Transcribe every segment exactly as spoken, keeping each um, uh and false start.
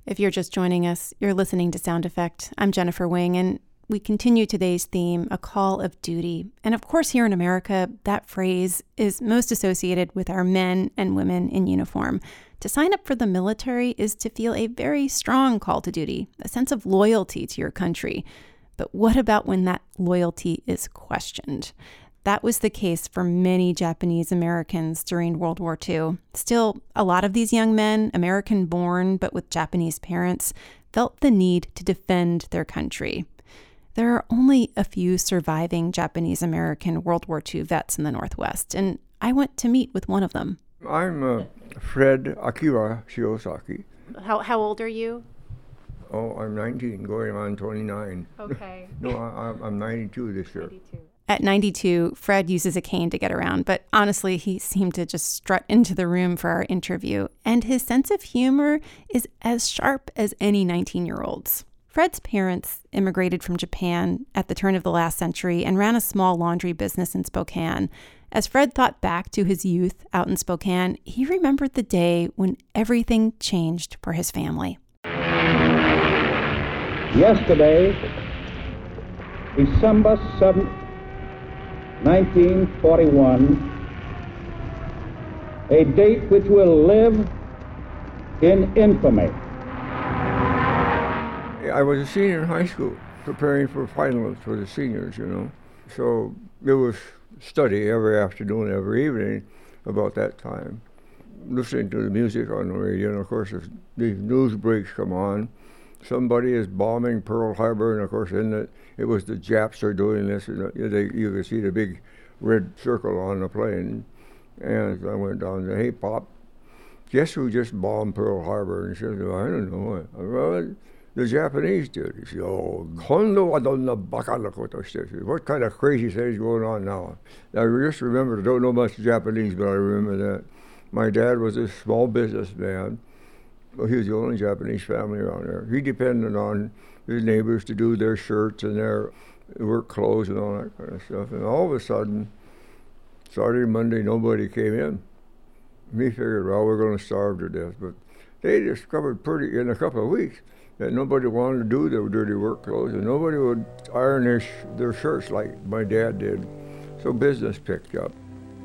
If you're just joining us, you're listening to Sound Effect. I'm Jennifer Wing, and we continue today's theme, a call of duty. And of course, here in America, that phrase is most associated with our men and women in uniform. To sign up for the military is to feel a very strong call to duty, a sense of loyalty to your country. But what about when that loyalty is questioned? That was the case for many Japanese Americans during World War Two. Still, a lot of these young men, American-born but with Japanese parents, felt the need to defend their country. There are only a few surviving Japanese American World War Two vets in the Northwest, and I went to meet with one of them. I'm uh, Fred Akira Shiosaki. How how old are you? Oh, I'm nineteen, going on twenty-nine. Okay. No, I, I'm ninety-two this year. ninety-two. At ninety-two, Fred uses a cane to get around, but honestly, he seemed to just strut into the room for our interview, and his sense of humor is as sharp as any nineteen-year-old's. Fred's parents immigrated from Japan at the turn of the last century and ran a small laundry business in Spokane. As Fred thought back to his youth out in Spokane, he remembered the day when everything changed for his family. Yesterday, December seventh, nineteen forty-one, a date which will live in infamy. I was a senior in high school, preparing for finals for the seniors, you know. So it was study every afternoon, every evening about that time, listening to the music on the radio, and of course if these news breaks come on, somebody is bombing Pearl Harbor, and of course in the, it was the Japs are doing this, and they, you could see the big red circle on the plane, and I went down and said, "Hey Pop, guess who just bombed Pearl Harbor?" And he said, "I don't know." Well, the Japanese did. He said, "Oh, kondo wa donna baka na koto shite." What kind of crazy thing is going on now? I just remember, I don't know much Japanese, but I remember that. My dad was a small businessman. Well, he was the only Japanese family around there. He depended on his neighbors to do their shirts and their work clothes and all that kind of stuff. And all of a sudden, Saturday, Monday, nobody came in. We figured, well, we're going to starve to death. But they discovered pretty in a couple of weeks that nobody wanted to do their dirty work clothes, and nobody would iron their, sh- their shirts like my dad did. So business picked up.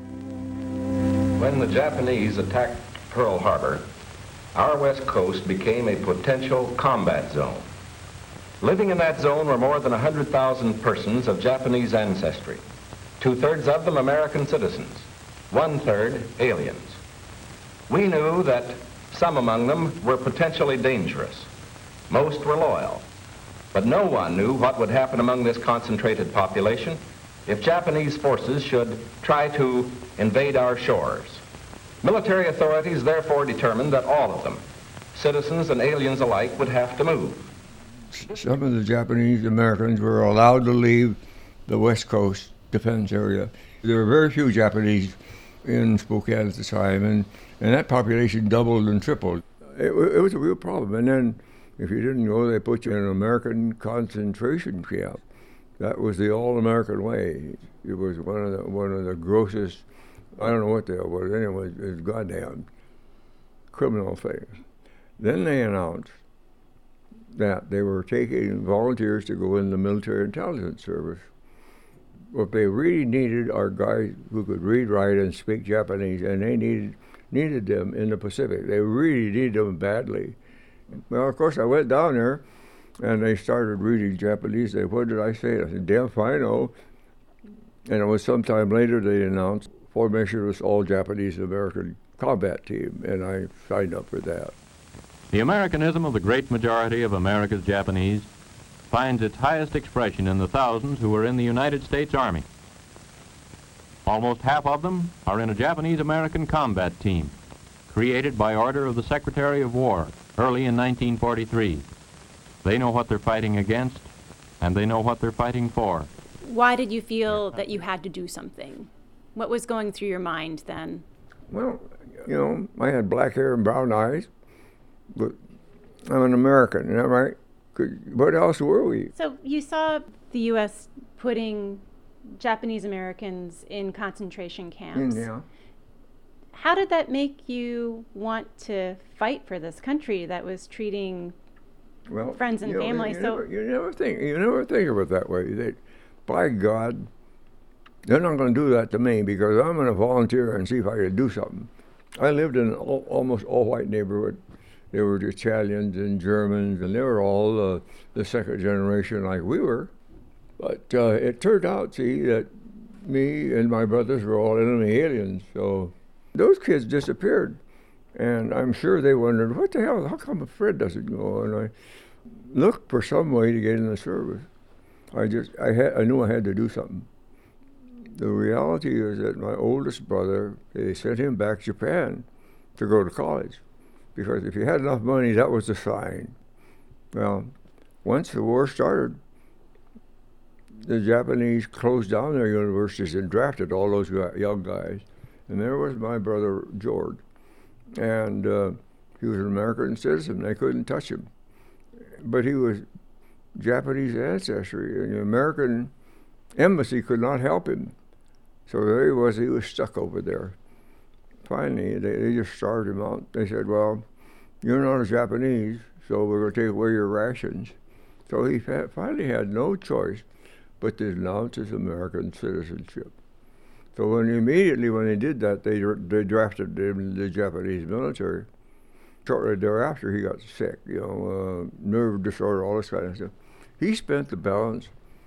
When the Japanese attacked Pearl Harbor, our west coast became a potential combat zone. Living in that zone were more than one hundred thousand persons of Japanese ancestry, two-thirds of them American citizens, one-third aliens. We knew that some among them were potentially dangerous. Most were loyal, but no one knew what would happen among this concentrated population if Japanese forces should try to invade our shores. Military authorities therefore determined that all of them, citizens and aliens alike, would have to move. Some of the Japanese Americans were allowed to leave the West Coast defense area. There were very few Japanese in Spokane at the time, and, and that population doubled and tripled. It, it was a real problem. And then if you didn't go, they put you in an American concentration camp. That was the all-American way. It was one of the one of the grossest, I don't know what the hell it was, anyway, it was goddamn criminal things. Then they announced that they were taking volunteers to go in the military intelligence service. What they really needed are guys who could read, write, and speak Japanese, and they needed needed them in the Pacific. They really needed them badly. Well, of course, I went down there, and they started reading Japanese. They, what did I say? I said, "Damn fine, oh." And it was sometime later they announced formation of this all-Japanese-American combat team, and I signed up for that. The Americanism of the great majority of America's Japanese finds its highest expression in the thousands who are in the United States Army. Almost half of them are in a Japanese-American combat team, created by order of the Secretary of War early in nineteen forty-three. They know what they're fighting against, and they know what they're fighting for. Why did you feel that you had to do something? What was going through your mind then? Well, you know, I had black hair and brown eyes, but I'm an American, isn't that right? What else were we? So you saw the U S putting Japanese Americans in concentration camps. Yeah. How did that make you want to fight for this country that was treating well, friends and you know, family? You, so never, you never think you never think of it that way. They, by God, they're not going to do that to me because I'm going to volunteer and see if I can do something. I lived in an all, almost all-white neighborhood. There were Italians and Germans, and they were all uh, the second generation like we were. But uh, it turned out, see, that me and my brothers were all enemy aliens. So those kids disappeared. And I'm sure they wondered, what the hell, how come Fred doesn't go? And I looked for some way to get in the service. I just, I had, I knew I had to do something. The reality is that my oldest brother, they sent him back to Japan to go to college. Because if you had enough money, that was the sign. Well, once the war started, the Japanese closed down their universities and drafted all those young guys. And there was my brother, George. And uh, he was an American citizen. They couldn't touch him. But he was Japanese ancestry, and the American embassy could not help him. So there he was, he was stuck over there. Finally, they, they just starved him out. They said, well, you're not a Japanese, so we're going to take away your rations. So he fa- finally had no choice but to denounce his American citizenship. So when immediately when they did that, they they drafted him in the Japanese military. Shortly thereafter, he got sick, you know, uh, nerve disorder, all this kind of stuff. He spent the balance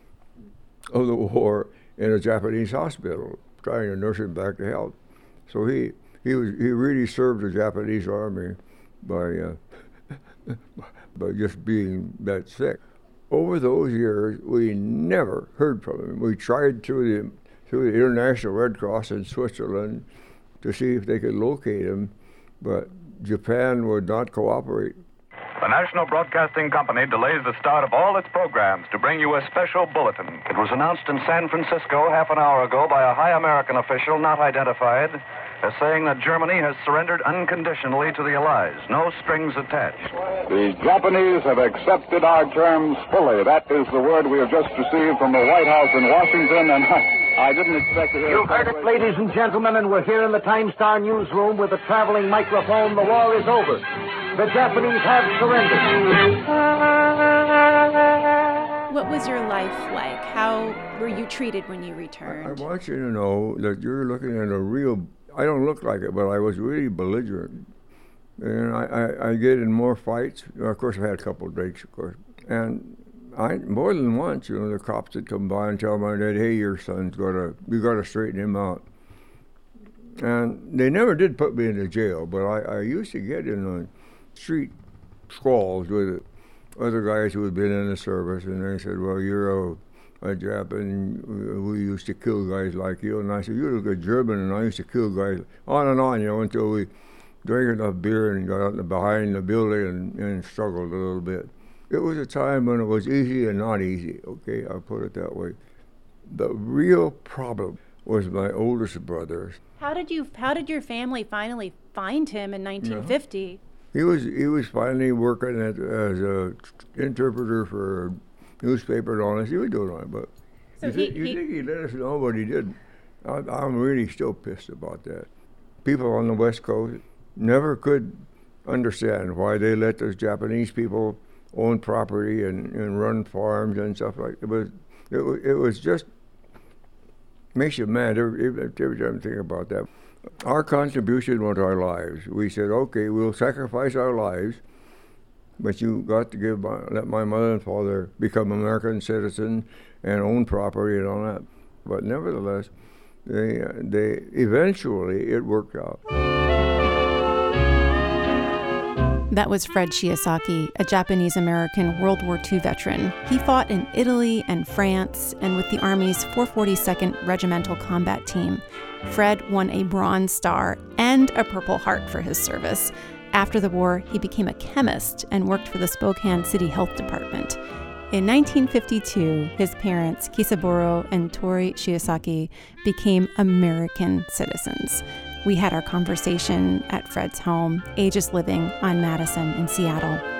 of the war in a Japanese hospital, trying to nurse him back to health. So he he was he really served the Japanese army by uh, by just being that sick. Over those years, we never heard from him. We tried through the through the International Red Cross in Switzerland to see if they could locate him, but Japan would not cooperate. The National Broadcasting Company delays the start of all its programs to bring you a special bulletin. It was announced in San Francisco half an hour ago by a high American official not identified as saying that Germany has surrendered unconditionally to the Allies, no strings attached. The Japanese have accepted our terms fully. That is the word we have just received from the White House in Washington, and I didn't expect to hear You heard it, ladies and gentlemen, and we're here in the Time Star newsroom with a traveling microphone. The war is over. The Japanese have surrendered. what was your life like? How were you treated when you returned? I, I want you to know that you're looking at a real, I don't look like it, but I was really belligerent. And I, I, I get in more fights. Of course, I had a couple of drinks, of course. And I more than once, you know, the cops would come by and tell my dad, hey, your son's got to, you got to straighten him out. And they never did put me into jail, but I, I used to get in the street squalls with other guys who had been in the service, and they said, well, you're a, a Jap, and we used to kill guys like you. And I said, you look a German, and I used to kill guys, on and on, you know, until we drank enough beer and got out behind the building and, and struggled a little bit. It was a time when it was easy and not easy, okay, I'll put it that way. The real problem was my oldest brother. How did you? How did your family finally find him in nineteen fifty? Yeah. He was he was finally working at, as a interpreter for a newspaper and all this. He was doing all right, but So you, he, think, you he, think he let us know, but he didn't. I, I'm really still pissed about that. People on the West Coast never could understand why they let those Japanese people own property and, and run farms and stuff like that. It was, it was, it was just, makes you mad every, every time you think about that. Our contribution was our lives. We said, okay, we'll sacrifice our lives, but you got to give my, let my mother and father become American citizens and own property and all that. But nevertheless, they, they eventually it worked out. That was Fred Shiosaki, a Japanese-American World War Two veteran. He fought in Italy and France and with the Army's four forty-second Regimental Combat Team. Fred won a Bronze Star and a Purple Heart for his service. After the war, he became a chemist and worked for the Spokane City Health Department. In nineteen fifty-two, his parents, Kisaburo and Tori Shiosaki, became American citizens. We had our conversation at Fred's home, Aegis Living on Madison in Seattle.